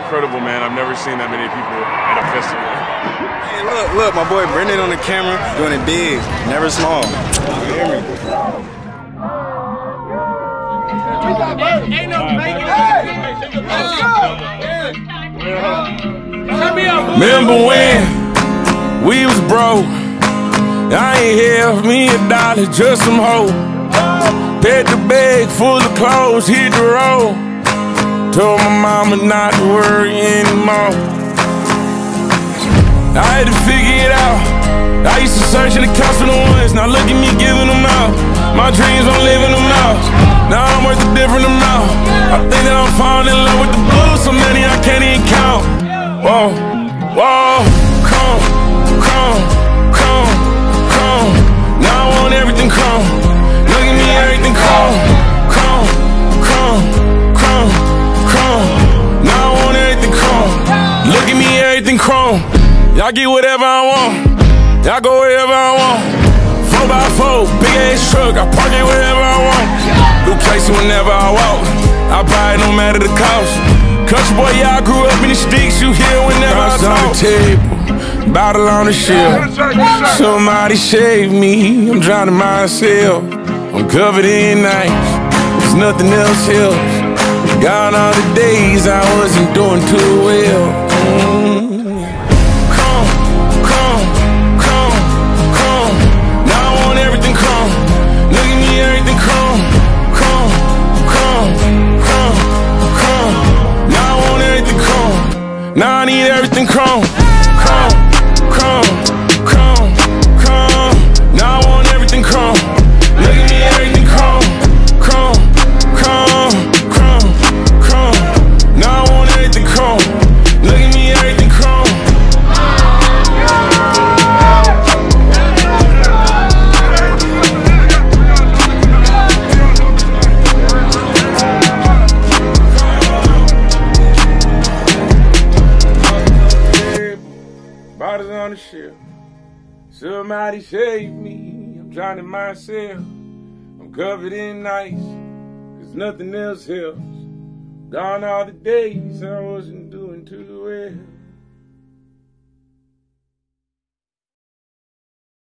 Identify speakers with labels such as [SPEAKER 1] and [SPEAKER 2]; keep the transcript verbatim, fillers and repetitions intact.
[SPEAKER 1] incredible, man. I've never seen that many people at a festival.
[SPEAKER 2] Hey, look, look, my boy Brendan on the camera doing it big, never small. You hear me?
[SPEAKER 3] Ain't no making it. Let's go.
[SPEAKER 4] Remember when we was broke? I ain't have me a dollar, just some hope. Paid the bag full of clothes, hit the road. Told my mama not to worry anymore. I had to figure it out. I used to search in the couch for the ones. Now look at me giving them out. My dreams, I'm living them out. Now I'm worth a different amount. I think that I'm falling in love with the blues, so many I can't even count. Whoa, whoa, chrome, chrome, chrome, chrome. Now I want everything chrome. Look at me, everything chrome, chrome, chrome, chrome, chrome. Now I want everything chrome. Look at me, everything chrome. Y'all get whatever I want. Y'all go wherever I want. Four by four, big ass truck. I park it wherever I want. New place whenever I walk. I buy it no matter the cost. Country boy, yeah, I grew up in the sticks. You hear whenever I talk. On the table, bottle on the shelf. Somebody save me. I'm drowning myself. I'm covered in ice. There's nothing else helps. Gone all the days I wasn't doing too well. Mm. Now I need everything chrome, chrome, chrome, chrome, chrome. Now I want everything chrome. Look at me, everything chrome, chrome, chrome, chrome, chrome. Now I want everything chrome. Look at me, everything chrome. Bottles on the shelf. Somebody save me. I'm drowning myself. I'm covered in ice, cause nothing else helps. Gone all the days I wasn't doing too well.